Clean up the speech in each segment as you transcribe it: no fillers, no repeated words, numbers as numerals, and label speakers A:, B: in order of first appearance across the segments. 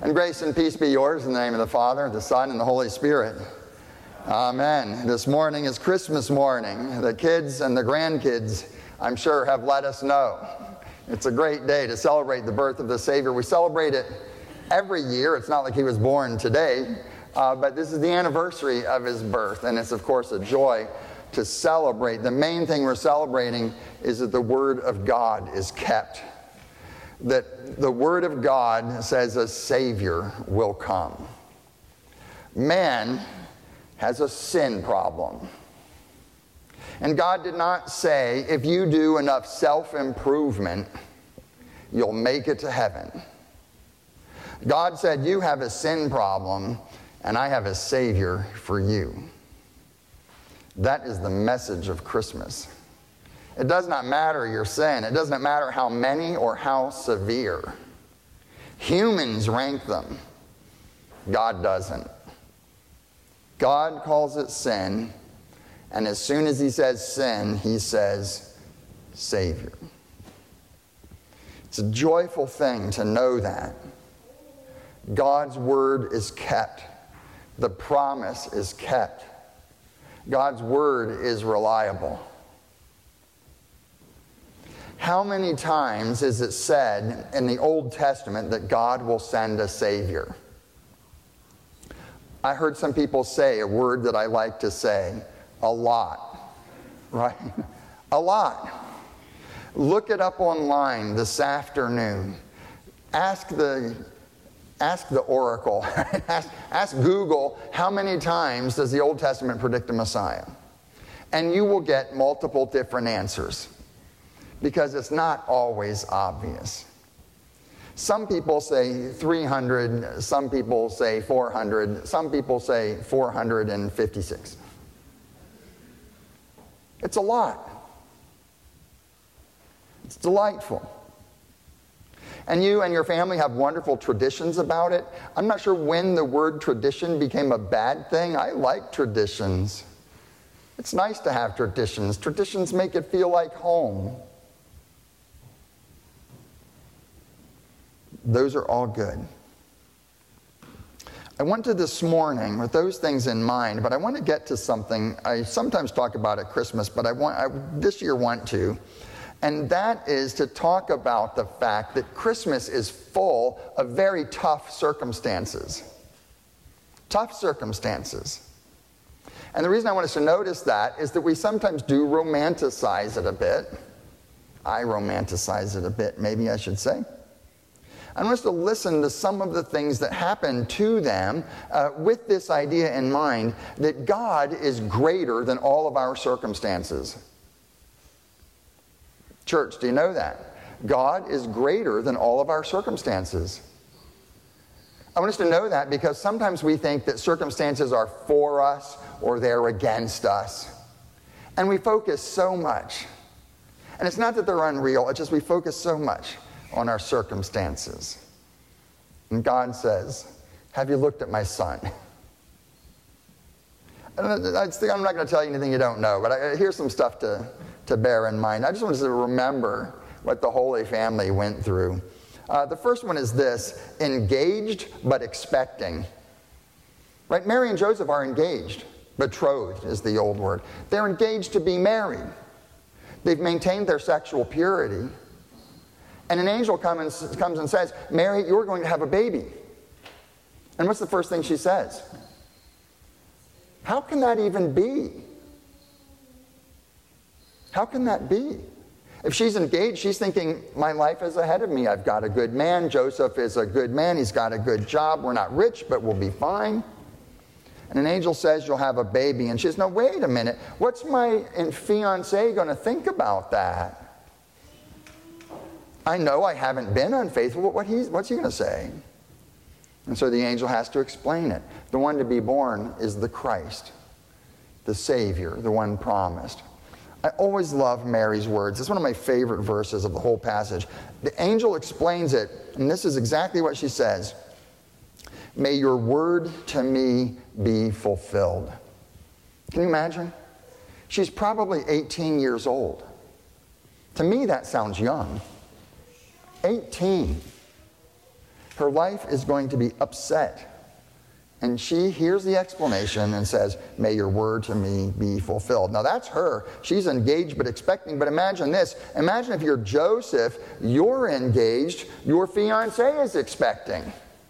A: And grace and peace be yours in the name of the Father, the Son, and the Holy Spirit. Amen. This morning is Christmas morning. The kids and the grandkids, I'm sure, have let us know. It's a great day to celebrate the birth of the Savior. We celebrate it every year. It's not like he was born today, but this is the anniversary of his birth, and it's, of course, a joy to celebrate. The main thing we're celebrating is that the Word of God is kept. That the Word of God says a Savior will come. Man has a sin problem. And God did not say, if you do enough self-improvement, you'll make it to heaven. God said, you have a sin problem, and I have a Savior for you. That is the message of Christmas. It does not matter your sin. It doesn't matter how many or how severe. Humans rank them. God doesn't. God calls it sin, and as soon as he says sin, he says Savior. It's a joyful thing to know that. God's word is kept. The promise is kept. God's word is reliable. How many times is it said in the Old Testament that God will send a Savior? I heard some people say a word that I like to say, a lot, right? A lot. Look it up online this afternoon. Ask the oracle. ask Google, how many times does the Old Testament predict a Messiah? And you will get multiple different answers, because it's not always obvious. Some people say 300, some people say 400, some people say 456. It's a lot. It's delightful. And you and your family have wonderful traditions about it. I'm not sure when the word tradition became a bad thing. I like traditions. It's nice to have traditions. Traditions make it feel like home. Those are all good. I want to this morning with those things in mind, but I want to get to something I sometimes talk about at Christmas, but I this year want to. And that is to talk about the fact that Christmas is full of very tough circumstances. Tough circumstances. And the reason I want us to notice that is that we sometimes do romanticize it a bit. I romanticize it a bit, maybe I should say. I want us to listen to some of the things that happen to them with this idea in mind that God is greater than all of our circumstances. Church, do you know that? God is greater than all of our circumstances. I want us to know that because sometimes we think that circumstances are for us or they're against us. And we focus so much. And it's not that they're unreal, it's just we focus so much on our circumstances. And God says, have you looked at my son? I'm not going to tell you anything you don't know, but here's some stuff to bear in mind. I just want us to remember what the Holy Family went through. The first one is this: engaged but expecting. Right? Mary and Joseph are engaged. Betrothed is the old word. They're engaged to be married. They've maintained their sexual purity. And an angel comes and says, Mary, you're going to have a baby. And what's the first thing she says? How can that even be? How can that be? If she's engaged, she's thinking, my life is ahead of me. I've got a good man. Joseph is a good man. He's got a good job. We're not rich, but we'll be fine. And an angel says, you'll have a baby. And she says, no, wait a minute. What's my fiancé going to think about that? I know I haven't been unfaithful, but what's he going to say? And so the angel has to explain it. The one to be born is the Christ, the Savior, the one promised. I always love Mary's words. It's one of my favorite verses of the whole passage. The angel explains it, and this is exactly what she says. May your word to me be fulfilled. Can you imagine? She's probably 18 years old. To me, that sounds young. 18. Her life is going to be upset. And she hears the explanation and says, may your word to me be fulfilled. Now that's her. She's engaged but expecting. But imagine this. Imagine if you're Joseph, you're engaged, your fiancé is expecting.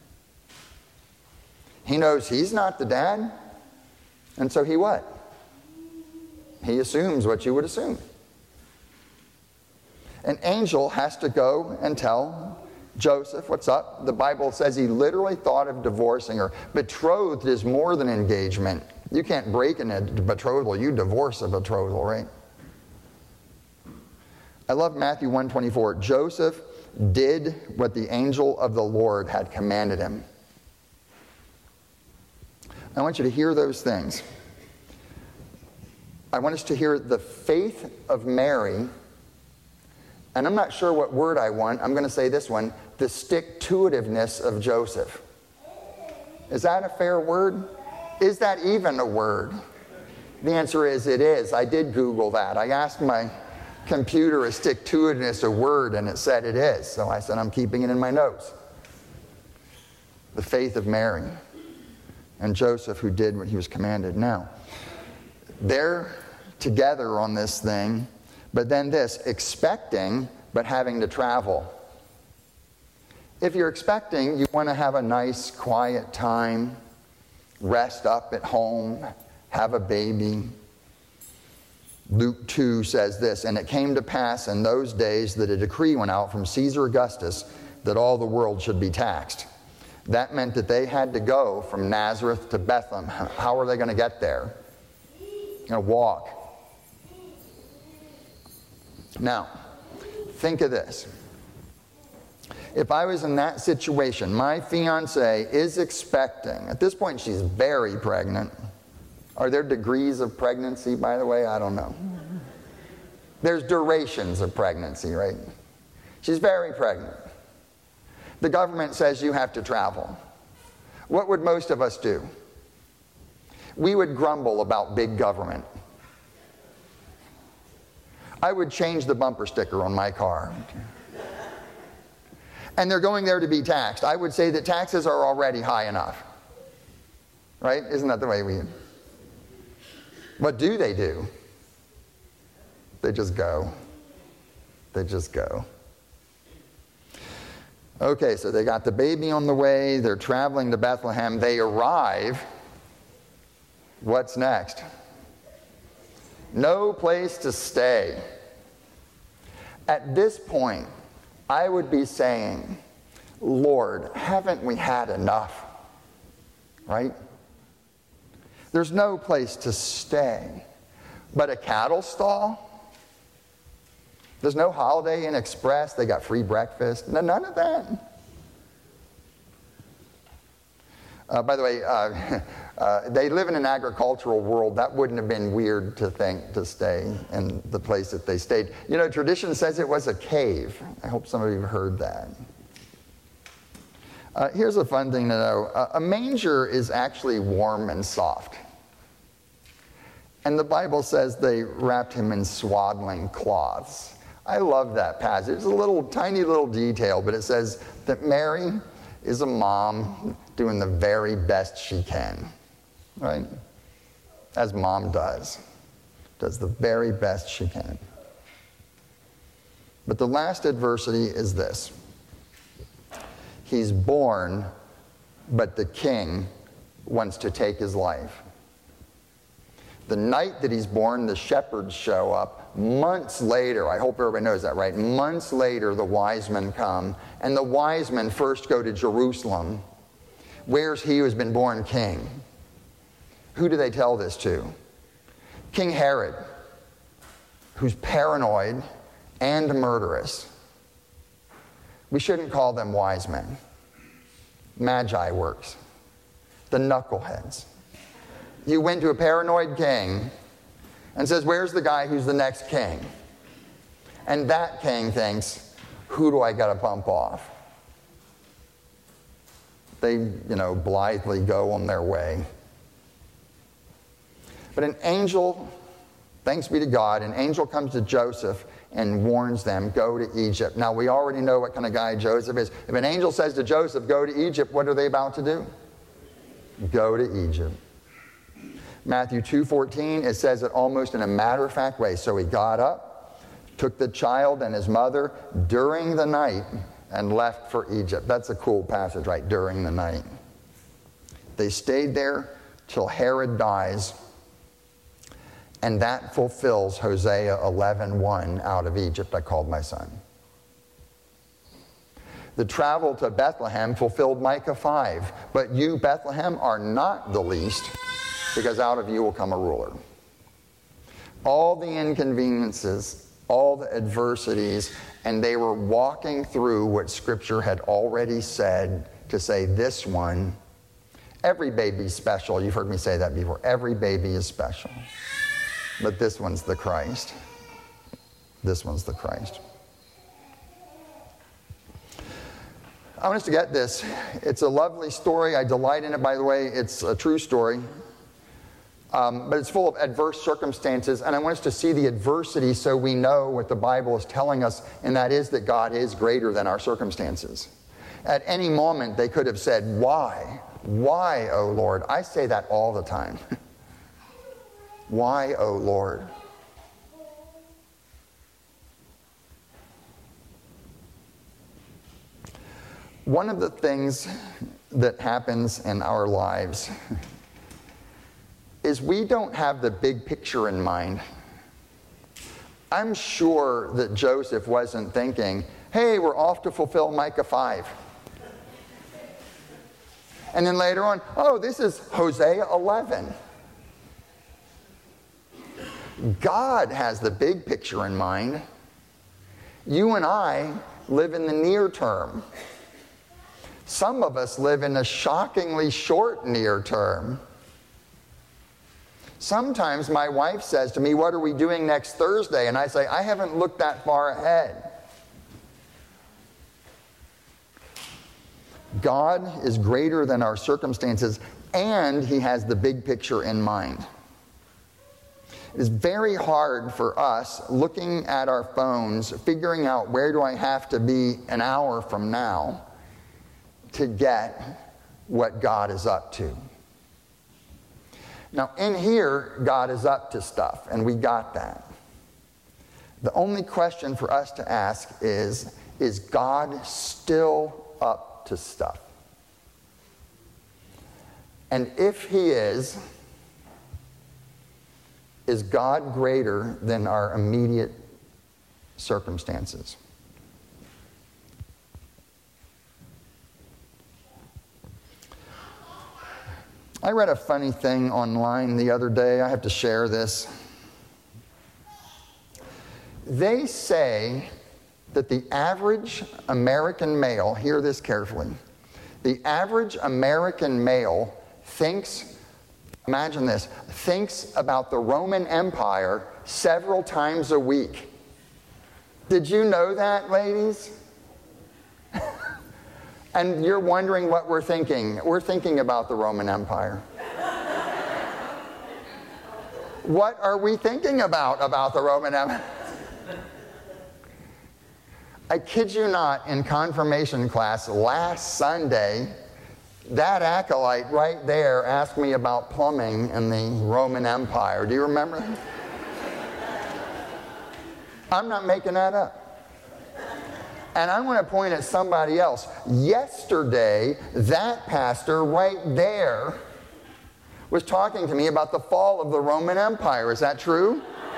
A: He knows he's not the dad. And so he what? He assumes what you would assume. An angel has to go and tell Joseph, what's up? The Bible says he literally thought of divorcing her. Betrothed is more than engagement. You can't break in a betrothal. You divorce a betrothal, right? I love Matthew 1:24. Joseph did what the angel of the Lord had commanded him. I want you to hear those things. I want us to hear the faith of Mary. And I'm not sure what word I want. I'm going to say this one. The stick-to-itiveness of Joseph. Is that a fair word? Is that even a word? The answer is it is. I did Google that. I asked my computer, is stick-to-itiveness a word? And it said it is. So I said, I'm keeping it in my notes. The faith of Mary and Joseph, who did what he was commanded. Now, they're together on this thing. But then this, expecting, but having to travel. If you're expecting, you want to have a nice, quiet time, rest up at home, have a baby. Luke 2 says this, and it came to pass in those days that a decree went out from Caesar Augustus that all the world should be taxed. That meant that they had to go from Nazareth to Bethlehem. How are they going to get there? They're going to walk. Now, think of this. If I was in that situation, my fiancé is expecting. At this point, she's very pregnant. Are there degrees of pregnancy, by the way? I don't know. There's durations of pregnancy, right? She's very pregnant. The government says you have to travel. What would most of us do? We would grumble about big government. I would change the bumper sticker on my car. And they're going there to be taxed. I would say that taxes are already high enough. Right? Isn't that the way we... What do? They just go. They just go. Okay, so they got the baby on the way. They're traveling to Bethlehem. They arrive. What's next? No place to stay. At this point, I would be saying, Lord, haven't we had enough? Right? There's no place to stay. But a cattle stall? There's no Holiday Inn Express. They got free breakfast. No, none of that. By the way, they live in an agricultural world. That wouldn't have been weird to think to stay in the place that they stayed. You know, tradition says it was a cave. I hope some of you have heard that. Here's a fun thing to know. A manger is actually warm and soft. And the Bible says they wrapped him in swaddling cloths. I love that passage. It's a little, tiny little detail, but it says that Mary is a mom doing the very best she can, right? As mom does the very best she can. But the last adversity is this. He's born, but the king wants to take his life. The night that he's born, the shepherds show up. Months later, I hope everybody knows that, right? Months later, the wise men come, and the wise men first go to Jerusalem. Where's he who has been born king? Who do they tell this to? King Herod, who's paranoid and murderous. We shouldn't call them wise men. Magi works. The knuckleheads. You went to a paranoid king and says, where's the guy who's the next king? And that king thinks, who do I got to bump off? They, blithely go on their way. But an angel Thanks be to God, an angel comes to Joseph and warns them, go to Egypt. Now, we already know what kind of guy Joseph is. If an angel says to Joseph, go to Egypt, what are they about to do? Go to Egypt. Matthew 2:14, it says it almost in a matter-of-fact way. So he got up, took the child and his mother during the night, and left for Egypt. That's a cool passage, right? During the night. They stayed there till Herod dies, and that fulfills Hosea 11:1, out of Egypt I called my son. The travel to Bethlehem fulfilled Micah 5. But you, Bethlehem, are not the least, because out of you will come a ruler. All the inconveniences, all the adversities, and they were walking through what Scripture had already said to say, this one, every baby's special. You've heard me say that before. Every baby is special. But this one's the Christ. This one's the Christ. I want us to get this. It's a lovely story. I delight in it, by the way. It's a true story. But it's full of adverse circumstances, and I want us to see the adversity so we know what the Bible is telling us, and that is that God is greater than our circumstances. At any moment, they could have said, why? Why, O Lord? I say that all the time. Why, O Lord? One of the things that happens in our lives is we don't have the big picture in mind. I'm sure that Joseph wasn't thinking, hey, we're off to fulfill Micah 5. And then later on, oh, this is Hosea 11. God has the big picture in mind. You and I live in the near term. Some of us live in a shockingly short near term. Sometimes my wife says to me, what are we doing next Thursday? And I say, I haven't looked that far ahead. God is greater than our circumstances, and He has the big picture in mind. It is very hard for us looking at our phones, figuring out where do I have to be an hour from now to get what God is up to. Now, in here, God is up to stuff, and we got that. The only question for us to ask is God still up to stuff? And if He is God greater than our immediate circumstances? I read a funny thing online the other day. I have to share this. They say that the average American male, hear this carefully, the average American male thinks, imagine this, thinks about the Roman Empire several times a week. Did you know that, ladies? And you're wondering what we're thinking. We're thinking about the Roman Empire. What are we thinking about the Roman Empire? I kid you not, in confirmation class last Sunday, that acolyte right there asked me about plumbing in the Roman Empire. Do you remember? I'm not making that up. And I want to point at somebody else. Yesterday, that pastor right there was talking to me about the fall of the Roman Empire. Is that true?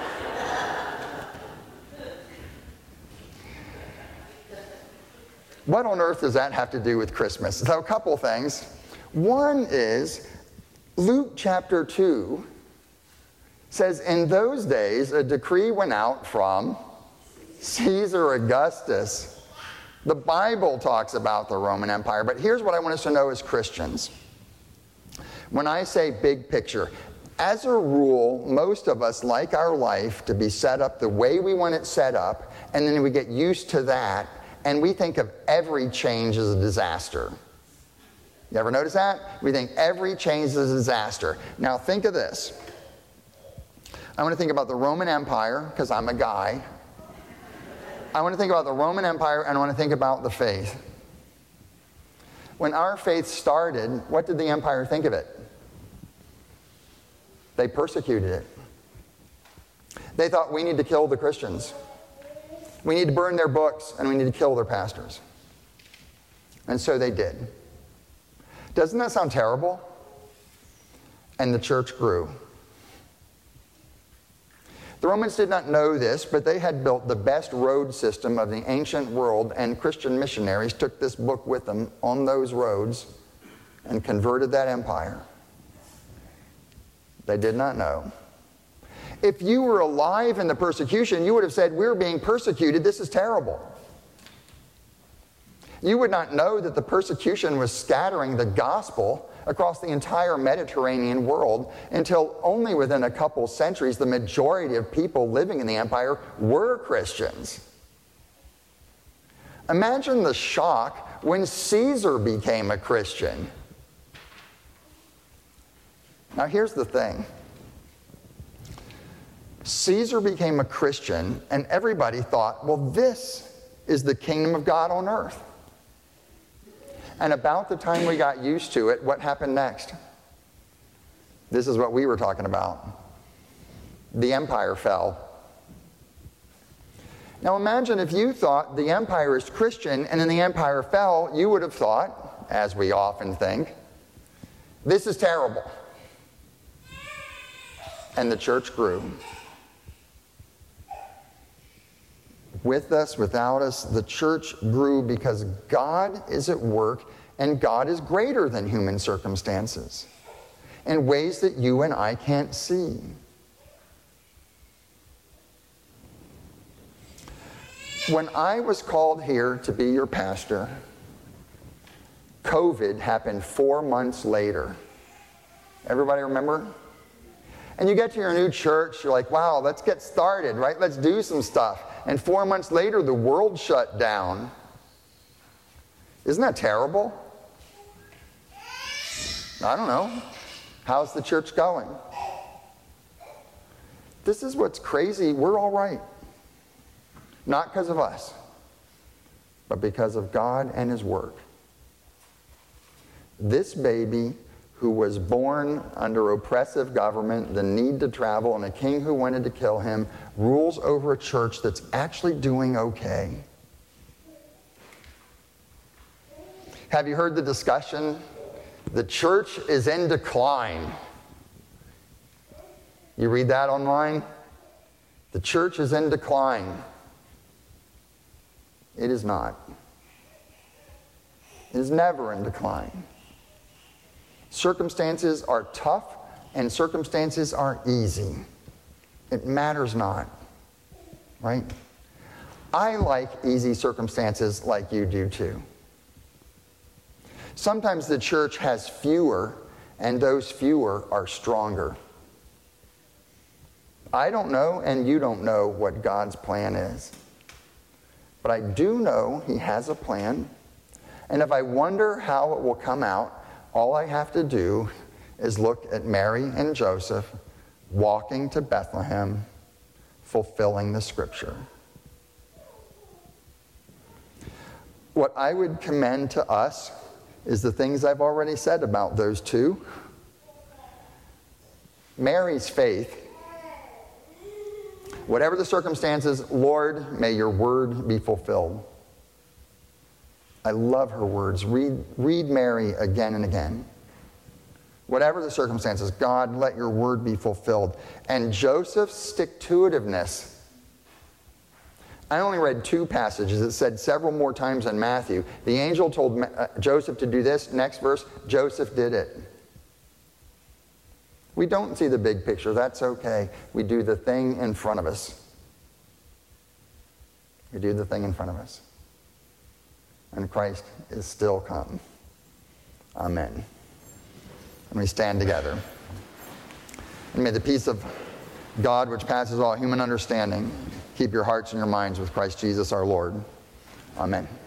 A: What on earth does that have to do with Christmas? So a couple things. One is Luke chapter 2 says, in those days a decree went out from Caesar Augustus. The Bible talks about the Roman Empire, but here's what I want us to know as Christians. When I say big picture, as a rule, most of us like our life to be set up the way we want it set up, and then we get used to that, and we think of every change as a disaster. You ever notice that? We think every change is a disaster. Now think of this. I want to think about the Roman Empire, because I'm a guy. I want to think about the Roman Empire, and I want to think about the faith. When our faith started, what did the empire think of it? They persecuted it. They thought, we need to kill the Christians. We need to burn their books, and we need to kill their pastors. And so they did. Doesn't that sound terrible? And the church grew. The Romans did not know this, but they had built the best road system of the ancient world, and Christian missionaries took this book with them on those roads and converted that empire. They did not know. If you were alive in the persecution, you would have said, we're being persecuted, this is terrible. You would not know that the persecution was scattering the gospel across the entire Mediterranean world until only within a couple centuries the majority of people living in the empire were Christians. Imagine the shock when Caesar became a Christian. Now here's the thing. Caesar became a Christian, and everybody thought, well, this is the kingdom of God on earth. And about the time we got used to it, what happened next? This is what we were talking about. The empire fell. Now imagine if you thought the empire is Christian and then the empire fell, you would have thought, as we often think, this is terrible. And the church grew. With us, without us, the church grew because God is at work and God is greater than human circumstances in ways that you and I can't see. When I was called here to be your pastor, COVID happened 4 months later. Everybody remember? And you get to your new church, you're like, wow, let's get started, right? Let's do some stuff. And 4 months later, the world shut down. Isn't that terrible? I don't know. How's the church going? This is what's crazy. We're all right. Not because of us, but because of God and His work. This baby who was born under oppressive government, the need to travel, and a king who wanted to kill him, rules over a church that's actually doing okay. Have you heard the discussion? The church is in decline. You read that online? The church is in decline. It is not. It is never in decline. Circumstances are tough and circumstances are easy. It matters not, right? I like easy circumstances like you do too. Sometimes the church has fewer, and those fewer are stronger. I don't know, and you don't know what God's plan is. But I do know He has a plan, and if I wonder how it will come out, all I have to do is look at Mary and Joseph walking to Bethlehem, fulfilling the scripture. What I would commend to us is the things I've already said about those two. Mary's faith. Whatever the circumstances, Lord, may your word be fulfilled. I love her words. Read Mary again and again. Whatever the circumstances, God, let your word be fulfilled. And Joseph's stick-to-itiveness. I only read 2 passages. It said several more times in Matthew. The angel told Joseph to do this. Next verse, Joseph did it. We don't see the big picture. That's okay. We do the thing in front of us. We do the thing in front of us. And Christ is still come. Amen. And we stand together. And may the peace of God, which passes all human understanding, keep your hearts and your minds with Christ Jesus our Lord. Amen.